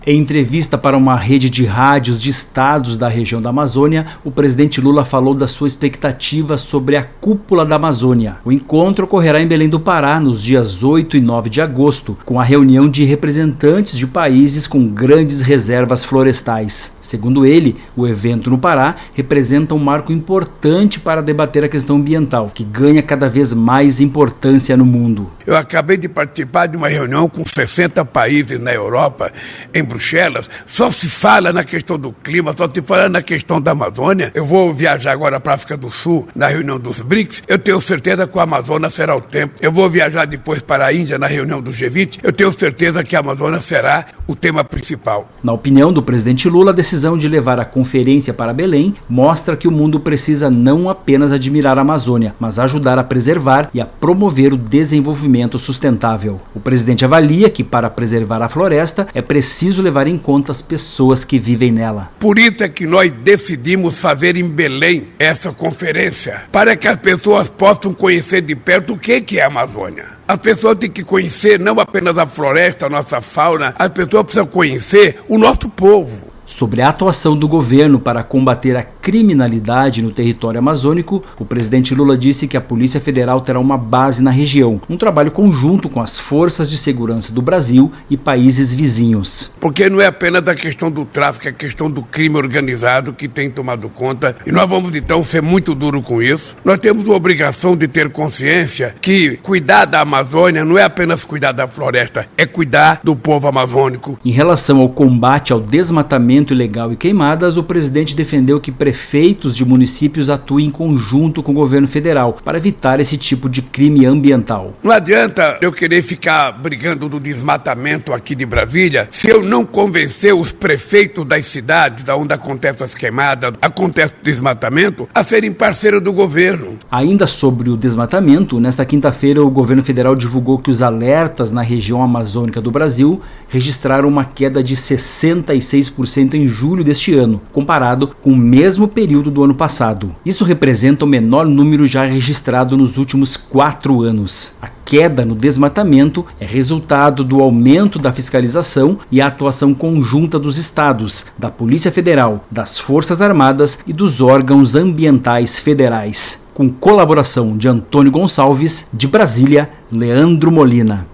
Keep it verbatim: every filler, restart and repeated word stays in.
Em entrevista para uma rede de rádios de estados da região da Amazônia, o presidente Lula falou da sua expectativa sobre a Cúpula da Amazônia. O encontro ocorrerá em Belém do Pará nos dias oito e nove de agosto, com a reunião de representantes de países com grandes reservas florestais. Segundo ele, o evento no Pará representa um marco importante para debater a questão ambiental, que ganha cada vez mais importância no mundo. Eu acabei de participar de uma reunião com sessenta países na Europa, em Bruxelas, só se fala na questão do clima, só se fala na questão da Amazônia. Eu vou viajar agora para a África do Sul, na reunião dos BRICS, eu tenho certeza que o Amazonas será o tempo. Eu vou viajar depois para a Índia, na reunião do G vinte, eu tenho certeza que a Amazônia será o tema principal. Na opinião do presidente Lula, a decisão de levar a conferência para Belém mostra que o mundo precisa não apenas admirar a Amazônia, mas ajudar a preservar e a promover o desenvolvimento sustentável. O presidente avalia que, para preservar a floresta, é preciso levar em conta as pessoas que vivem nela. Por isso é que nós decidimos fazer em Belém essa conferência, para que as pessoas possam conhecer de perto o que é a Amazônia. As pessoas têm que conhecer não apenas a floresta, a nossa fauna, as pessoas precisam conhecer o nosso povo. Sobre a atuação do governo para combater a criminalidade no território amazônico, o presidente Lula disse que a Polícia Federal terá uma base na região, um trabalho conjunto com as forças de segurança do Brasil e países vizinhos. Porque não é apenas a questão do tráfico, é a questão do crime organizado que tem tomado conta, e nós vamos então ser muito duros com isso. Nós temos a obrigação de ter consciência que cuidar da Amazônia não é apenas cuidar da floresta, é cuidar do povo amazônico. Em relação ao combate ao desmatamento ilegal e queimadas, o presidente defendeu que prefeitos de municípios atuem em conjunto com o governo federal para evitar esse tipo de crime ambiental. Não adianta eu querer ficar brigando do desmatamento aqui de Brasília se eu não convencer os prefeitos das cidades onde acontecem as queimadas, acontece o desmatamento, a serem parceiros do governo. Ainda sobre o desmatamento, nesta quinta-feira o governo federal divulgou que os alertas na região amazônica do Brasil registraram uma queda de sessenta e seis por cento em julho deste ano, comparado com o mesmo período do ano passado. Isso representa o menor número já registrado nos últimos quatro anos. A queda no desmatamento é resultado do aumento da fiscalização e a atuação conjunta dos estados, da Polícia Federal, das Forças Armadas e dos órgãos ambientais federais. Com colaboração de Antônio Gonçalves, de Brasília, Leandro Molina.